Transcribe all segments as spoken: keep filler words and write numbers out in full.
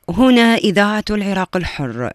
هنا إذاعة العراق الحر.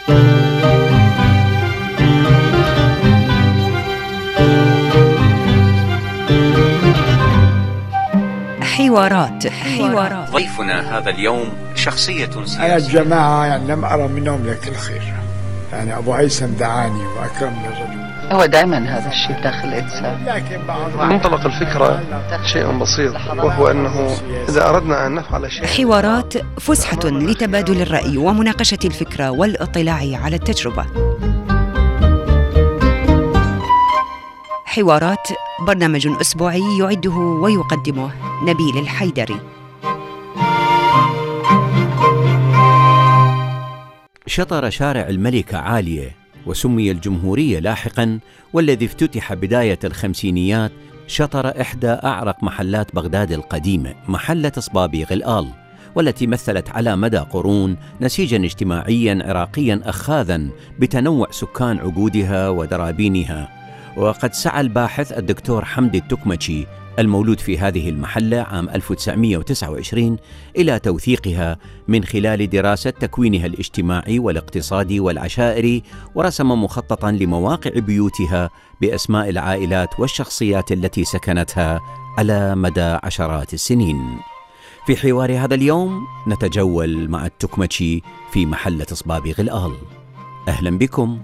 حوارات حوارات ضيفنا هذا اليوم شخصية سياسية. أنا الجماعة يعني لم أرى منهم لك الخير، يعني أبو هيثم دعاني وأكرمني الرجل. هو دائما هذا الشيء داخل الإنسان. لكن بعض منطلق الفكرة شيء بسيط، وهو أنه إذا أردنا أن نفعل شيء. حوارات فسحة لتبادل الرأي ومناقشة الفكرة والاطلاع على التجربة. حوارات برنامج أسبوعي يعده ويقدمه نبيل الحيدري. شطر شارع الملكة عالية وسمي الجمهورية لاحقاً، والذي افتتح بداية الخمسينيات شطر إحدى أعرق محلات بغداد القديمة، محلة صبابيغ الآل، والتي مثلت على مدى قرون نسيجاً اجتماعياً عراقياً أخاذاً بتنوع سكان عقودها ودرابينها. وقد سعى الباحث الدكتور حمدي التكمشي المولود في هذه المحلة عام ألف وتسعمئة وتسعة وعشرين إلى توثيقها من خلال دراسة تكوينها الاجتماعي والاقتصادي والعشائري، ورسم مخططاً لمواقع بيوتها بأسماء العائلات والشخصيات التي سكنتها على مدى عشرات السنين. في حوار هذا اليوم نتجول مع التكمشي في محلة صبابيغ الآل. أهلاً بكم.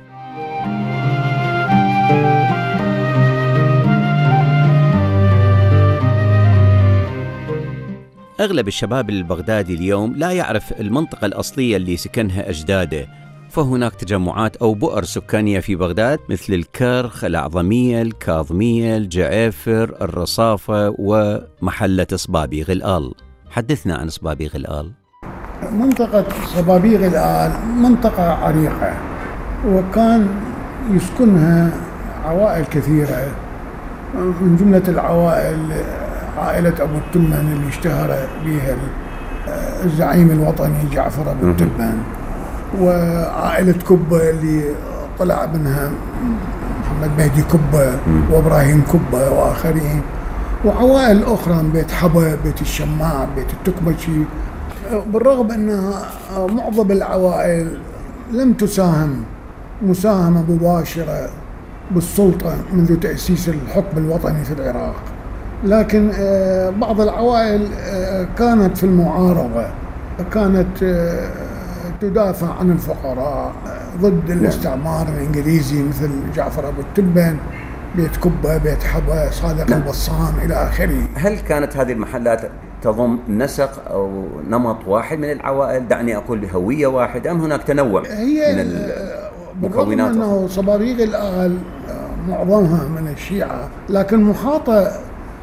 أغلب الشباب البغدادي اليوم لا يعرف المنطقة الأصلية اللي سكنها أجداده، فهناك تجمعات أو بؤر سكانية في بغداد مثل الكرخ، الأعظمية، الكاظمية، الجعافر، الرصافة ومحلة صبابيغ الآل. حدثنا عن صبابيغ الآل. منطقة صبابيغ الآل منطقة عريقة، وكان يسكنها عوائل كثيرة، من جملة العوائل عائلة أبو التمن اللي اشتهر بها الزعيم الوطني جعفر أبو التمن، وعائلة كبة اللي طلع منها محمد مهدي كبة وإبراهيم كبة وآخرين، وعوائل أخرى بيت حبة، بيت الشماع، بيت التكمشي. بالرغم أن معظم العوائل لم تساهم مساهمة مباشرة بالسلطة منذ تأسيس الحكم الوطني في العراق، لكن بعض العوائل كانت في المعارضة، كانت تدافع عن الفقراء ضد الاستعمار الإنجليزي، مثل جعفر أبو التبن، بيت كبة، بيت حبة، صادق البصام إلى آخره. هل كانت هذه المحلات تضم نسق أو نمط واحد من العوائل، دعني أقول بهوية واحدة، أم هناك تنوع هي من المكونات؟ أنه صبابيغ الآل معظمها من الشيعة، لكن محاطة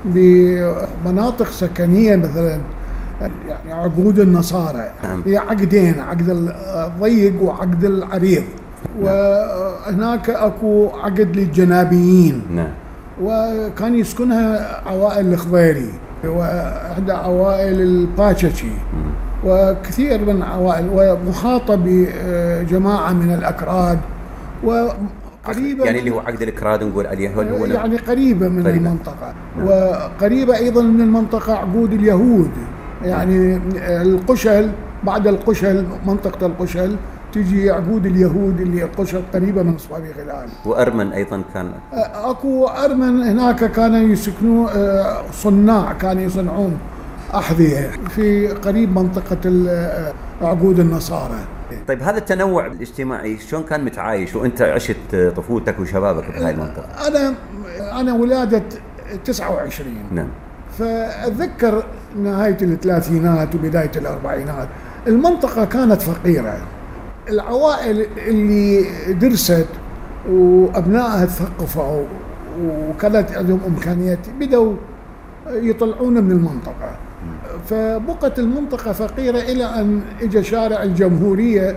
بمناطق سكنية مثلا يعني عقود النصارى. نعم. هي عقدين، عقد الضيق وعقد العريض. نعم. وهناك اكو عقد للجنابيين. نعم. وكان يسكنها عوائل الخضيري واحدى عوائل الباشتشي وكثير من عوائل، ومحاطة بجماعة من الأكراد وقريبة، يعني اللي هو عقد الكراد نقول عليه هو يعني قريبة من قريبة. المنطقة. نعم. وقريبة أيضا من المنطقة عقود اليهود، يعني القشل، بعد القشل منطقة القشل تجي عقود اليهود اللي القشل قريبة من صبابيغ الآل. وأرمن أيضا كان أكو أرمن هناك كانوا يسكنوا صناع، كانوا يصنعون أحذية في قريب منطقة عقود النصارى. طيب هذا التنوع الاجتماعي شلون كان متعايش وأنت عشت طفولتك وشبابك في هاي المنطقة؟ أنا أنا ولادة تسعة وعشرين. نعم. فأتذكر نهاية الثلاثينات وبداية الأربعينات المنطقة كانت فقيرة. العوائل اللي درست وأبنائها تثقفوا وكانت عندهم إمكانيات بدأوا يطلعون من المنطقة، فبقت المنطقة فقيرة إلى أن إجا شارع الجمهورية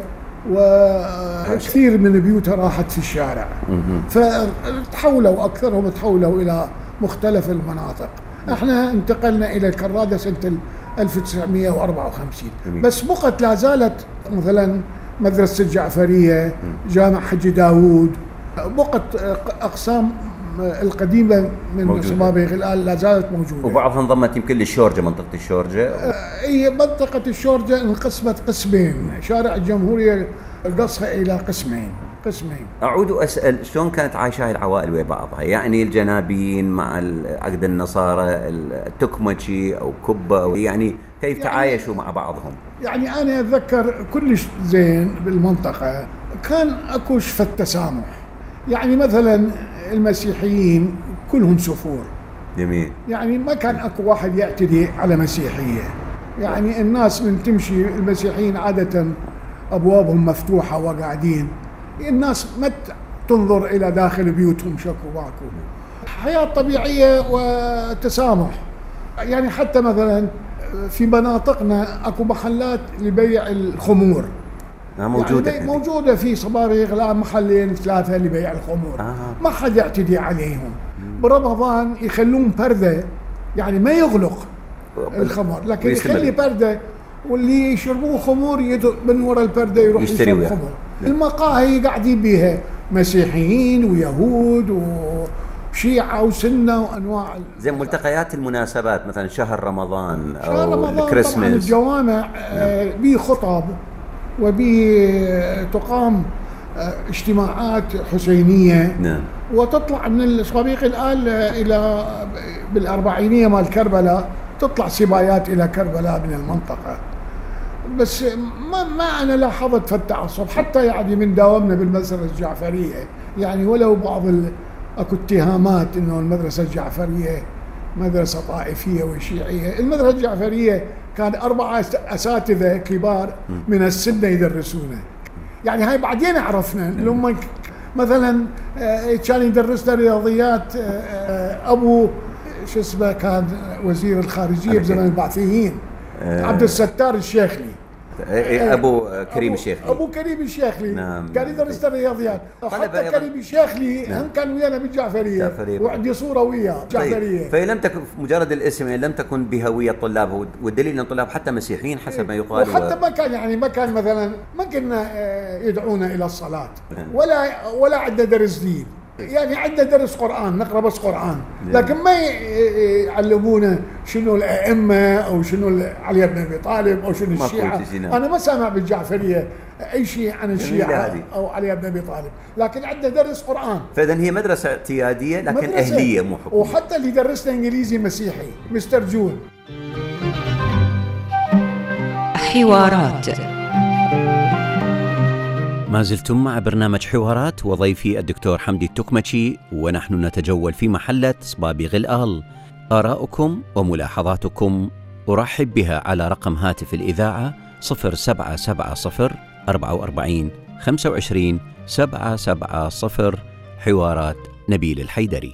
وكثير من بيوتها راحت في الشارع، فتحولوا أكثرهم تحولوا إلى مختلف المناطق. احنا انتقلنا إلى الكرادة سنة ألف وتسعمئة وأربعة وخمسين، بس بقت لا زالت مثلا مدرسة الجعفرية، جامع حجي داود، بقت أقسام القديمة من صبابيغ الآن لا زالت موجودة، وبعضها انضمت يمكن للشورجة، منطقة الشورجة. هي منطقة الشورجة انقسمت قسمين، شارع الجمهورية قصها إلى قسمين قسمين. أعود أسأل شلون كانت عايشة هاي العوائل ويا بعضها؟ يعني الجنابين مع عقد النصارى، التكمشي أو كبة، يعني كيف يعني تعايشوا مع بعضهم؟ يعني أنا أتذكر كلش زين بالمنطقة كان أكو شفة تسامح. يعني مثلا المسيحيين كلهم سفور. جميل. يعني ما كان أكو واحد يعتدي على مسيحية. يعني الناس من تمشي، المسيحيين عادة أبوابهم مفتوحة وقاعدين، الناس ما تنظر إلى داخل بيوتهم شكو باكو. حياة طبيعية وتسامح. يعني حتى مثلا في مناطقنا أكو محلات لبيع الخمور موجودة، يعني موجودة في صباريغ، لا محلين ثلاثة لبيع الخمور. آه. ما حد يعتدي عليهم. برمضان يخلون بردة، يعني ما يغلق الخمر، لكن يخلي بردة، واللي يشربون خمور من وراء البردة يروح يشرب خمور. المقاهي قاعدين بيها مسيحيين ويهود وشيعة وسنة وأنواع. زي ملتقيات المناسبات مثلا شهر رمضان أو شهر رمضان الكريسماس، الجوامع آه بيه خطب وبتقام اجتماعات حسينية. نعم. وتطلع من الصبابيغ الآن إلى بالأربعينية مال كربلاء تطلع سبايات إلى كربلاء من المنطقة. بس ما ما أنا لاحظت في التعصب، حتى يعني من داومنا بالمدرسة الجعفرية، يعني ولو بعض أكو اتهامات إنه المدرسة الجعفرية مدرسة طائفية وشيعية. المدرسة الجعفرية كان أربعة أساتذة كبار من السنة يدرسونا. يعني هاي بعدين عرفنا لما مثلا كان يدرسنا رياضيات أبو شو اسمه كان وزير الخارجية بزمن البعثيين، عبد الستار الشيخلي. ابو كريم الشيخلي. ابو كريم الشيخلي. نعم. كان يدرس الرياضيات. حتى كريم الشيخلي نعم. هم كان ويانا بالجعفريه، وعندي صوره وياه جعفريه. طيب. فهي لم تكن مجرد الاسم، يعني لم تكن بهويه الطلاب، والدليل ان الطلاب حتى مسيحيين حسب ما يقال. وحتى ما كان يعني ما كان مثلا ما كنا يدعونا الى الصلاه ولا ولا عندنا درس دين. يعني عندنا درس قرآن نقرأ بس قرآن، لكن ما يعلمونا شنو الأئمة أو شنو علي بن أبي طالب أو شنو الشيعة. أنا ما سامع بالجعفرية أي شيء عن الشيعة أو علي بن أبي طالب، لكن عندنا درس قرآن. فإذا هي مدرسة اعتيادية لكن مدرسة أهلية مو حكومية. وحتى اللي درسنا إنجليزي مسيحي مستر جون. حوارات. ما زلتم مع برنامج حوارات وضيفي الدكتور حمدي التكمشي، ونحن نتجول في محلة صبابيغ الآل. آراؤكم وملاحظاتكم أرحب بها على رقم هاتف الإذاعة صفر سبعة سبعة صفر أربعة وأربعين خمسة وعشرين سبعة سبعة صفر. حوارات نبيل الحيدري.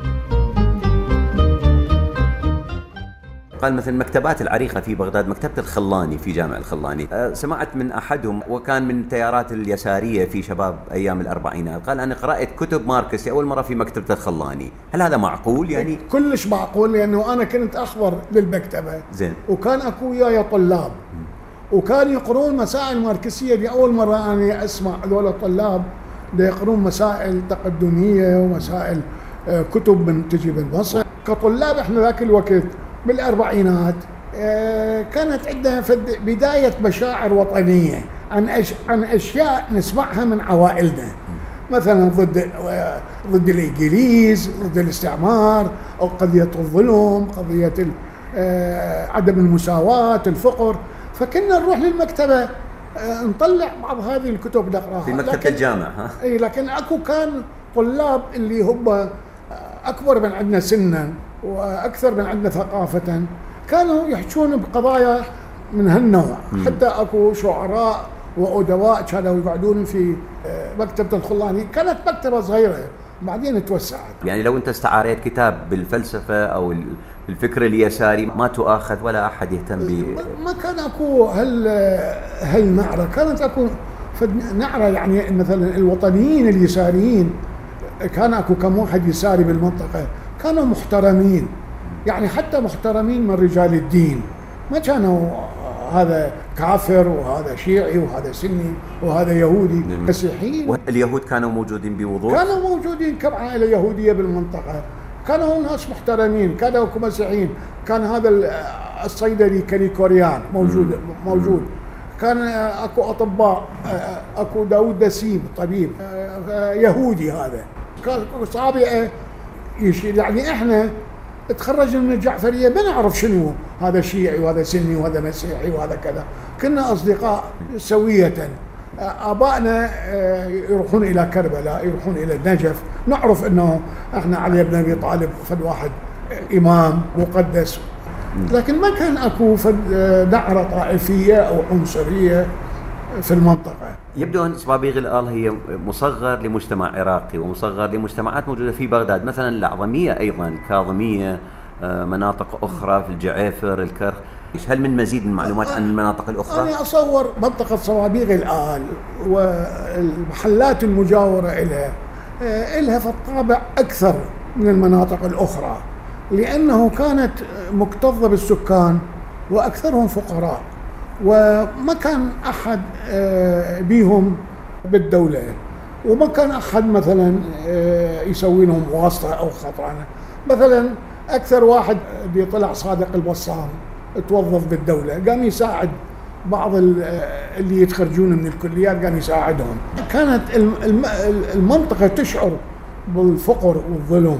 قال مثل المكتبات العريقة في بغداد، مكتبة الخلاني في جامع الخلاني، أه سمعت من أحدهم وكان من التيارات اليسارية في شباب أيام الأربعينات، قال أنا قرأت كتب ماركس أول مرة في مكتبة الخلاني. هل هذا معقول؟ يعني كلش معقول، لأنه أنا كنت أخبر للمكتبة زين، وكان أكو وياي طلاب وكان يقرون مسائل ماركسية. لأول مرة أنا أسمع هذول الطلاب يقرون مسائل تقدمية ومسائل أه كتب من تجي من مصر. كطلاب إحنا ذاك الوقت بالأربعينات كانت عندنا بداية مشاعر وطنية عن أش... عن أشياء نسمعها من عوائلنا، مثلا ضد ضد الإنجليز، ضد الاستعمار، أو قضية الظلم، قضية عدم المساواة، الفقر. فكنا نروح للمكتبة نطلع بعض هذه الكتب نقراها في مكتبة الجامع. ها؟ إيه، لكن أكو كان طلاب اللي هم أكبر من عندنا سنا وأكثر من عندنا ثقافة كانوا يحجون بقضايا من هالنوع. حتى أكو شعراء وأدواء كانوا يقعدون في مكتبة الخلاني، كانت مكتبة صغيرة بعدين توسعت. يعني لو أنت استعاريت كتاب بالفلسفة أو الفكر اليساري ما تؤاخذ ولا أحد يهتم به. ما كان أكو هال هالنعرة، كانت أكو نعرة. يعني مثلا الوطنيين اليساريين كان أكو كم واحد يساري بالمنطقة كانوا محترمين، يعني حتى محترمين من رجال الدين، ما كانوا هذا كافر وهذا شيعي وهذا سني وهذا يهودي. مسيحيين. واليهود كانوا موجودين بوضوح؟ كانوا موجودين كم عائلة يهودية بالمنطقة، كانوا ناس محترمين، كانوا مسيحيين. كان هذا الصيدلي كريكوريان موجود مم. موجود كان اكو اطباء، اكو داود دسيم طبيب يهودي، هذا كان صابئه يشير. يعني احنا تخرجنا من الجعفريه ما نعرف شنو هذا شيعي وهذا سني وهذا مسيحي وهذا كذا، كنا اصدقاء سويه. ابائنا يروحون الى كربلاء، يروحون الى النجف، نعرف انه احنا علي بن ابي طالب فد واحد امام مقدس، لكن ما كان اكو دعرة طائفية او عنصرية في المنطقة. يبدو ان صبابيغ الآل هي مصغر لمجتمع عراقي ومصغر لمجتمعات موجودة في بغداد، مثلا الأعظمية ايضا، كاظمية، مناطق اخرى في الجعيفر، الكرخ. هل من مزيد من معلومات عن المناطق الاخرى؟ انا اصور منطقة صبابيغ الآل والمحلات المجاورة اليها الها في الطابع اكثر من المناطق الاخرى، لأنه كانت مكتظة بالسكان وأكثرهم فقراء، وما كان أحد بيهم بالدولة، وما كان أحد مثلا يسوي لهم واسطة أو خطرانة. مثلا أكثر واحد اللي طلع صادق البصام توظف بالدولة، قام يساعد بعض اللي يتخرجون من الكليات، قام يساعدهم. كانت المنطقة تشعر بالفقر والظلم،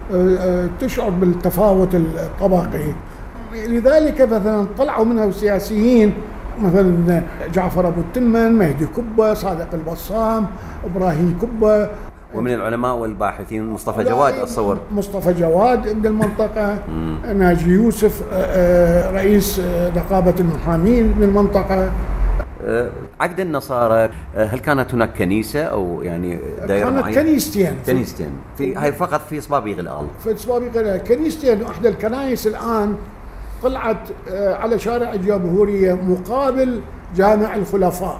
تشعر بالتفاوت الطبقي، لذلك مثلا طلعوا منها سياسيين مثلا جعفر ابو التمن، مهدي كبه، صادق البصام، ابراهيم كبه. ومن العلماء والباحثين مصطفى جواد اتصور. مصطفى جواد من المنطقه، ناجي يوسف رئيس نقابه المحامين من المنطقه. عقد النصارى، هل كانت هناك كنيسة أو يعني دائرة معينة؟ كانت كنيستين. كنيستين في هاي فقط في صبابيغ الآل. في صبابيغ الآل كنيستين، واحدة الكنائس الآن طلعت على شارع الجمهورية مقابل جامع الخلفاء،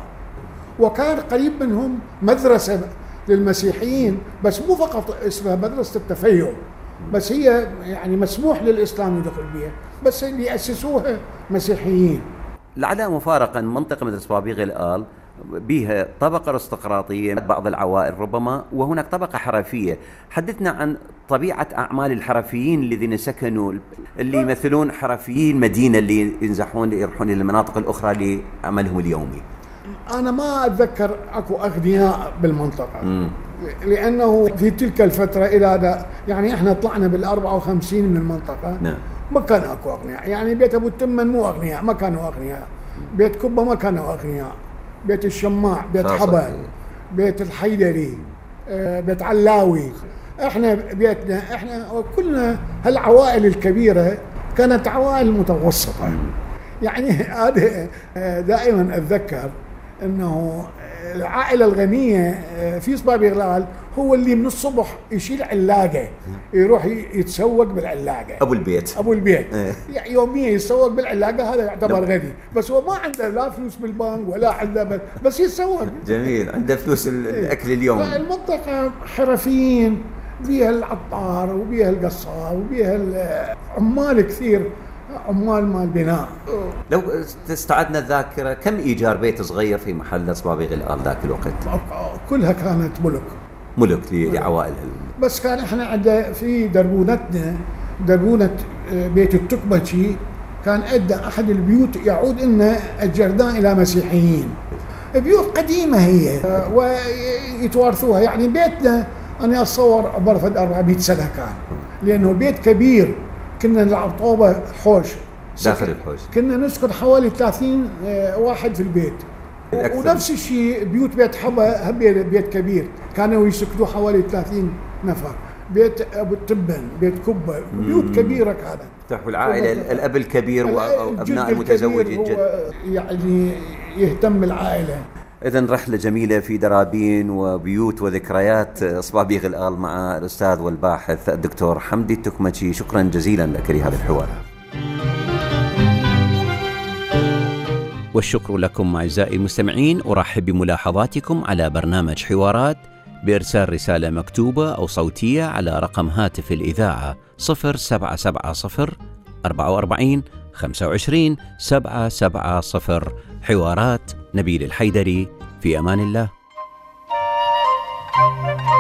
وكان قريب منهم مدرسة للمسيحيين، بس مو فقط اسمها مدرسة التفيع، بس هي يعني مسموح للإسلام يدخل بها، بس اللي يأسسوها مسيحيين. العداء مفارقا منطقة مثل صبابيغ الآل بها طبقة ارستقراطية، بعض العوائل ربما، وهناك طبقة حرفية. حدثنا عن طبيعة أعمال الحرفيين الذين سكنوا، اللي يمثلون حرفيين مدينة، اللي ينزحون يروحون إلى المناطق الأخرى لعملهم اليومي. أنا ما أتذكر أكو أغنياء بالمنطقة، م. لأنه في تلك الفترة إلى دا يعني إحنا طلعنا بالأربعة وخمسين من المنطقة، نعم. ما كان أكو أغنياء. يعني بيت أبو التمن مو أغنياء، ما كانوا أغنياء. بيت كبة ما كانوا أغنياء. بيت الشماع، بيت حبل، بيت الحيدري، بيت علاوي. إحنا بيتنا إحنا كلنا هالعوائل الكبيرة كانت عوائل متوسطة. يعني هذا دائما أتذكر إنه العائلة الغنية في صبابيغ الآل هو اللي من الصبح يشيل علاقة يروح يتسوق بالعلاقة. أبو البيت أبو البيت يوميا يتسوق بالعلاقة، هذا يعتبر غني، بس هو ما عنده لا فلوس بالبنك ولا عنده، بس يتسوق. جميل، عنده فلوس الأكل اليوم. المنطقة حرفيين، بيها العطار وبيها القصار وبيها العمال كثير، عمال مال بناء. لو استعدنا الذاكرة، كم إيجار بيت صغير في محل صبابيغ الآل ذاك الوقت؟ كلها كانت ملك ملك لعوائل. بس كان احنا عندنا في دربونتنا، دربونة بيت التكبتشي، كان ادى احد البيوت يعود لنا الجردان الى مسيحيين، بيوت قديمة هي ويتوارثوها. يعني بيتنا انا اتصور عمره فد أربعمئة سنة كان، لانه بيت كبير. كنا نلعب طوبة حوش داخل الحوش، كنا نسكن حوالي ثلاثين واحد في البيت. ونفس الشيء بيوت بيت حبا هم بيت كبير، كانوا يسكنوا حوالي ثلاثين نفر. بيت ابو التبن، بيت كبه، بيوت كبيره كانت. تحوي العائله الاب الكبير وابناء المتزوج، الجد يعني يهتم بالعائله. إذن رحلة جميلة في درابين وبيوت وذكريات صبابيغ الآل مع الأستاذ والباحث الدكتور حمدي التكمتشي. شكرا جزيلا لك لهذا الحوار. والشكر لكم أعزائي المستمعين. أرحب بملاحظاتكم على برنامج حوارات بإرسال رسالة مكتوبة أو صوتية على رقم هاتف الإذاعة صفر سبعة سبعة صفر أربعة وأربعين خمسة وعشرين سبعة سبعة صفر حوارات نبيل الحيدري. في أمان الله.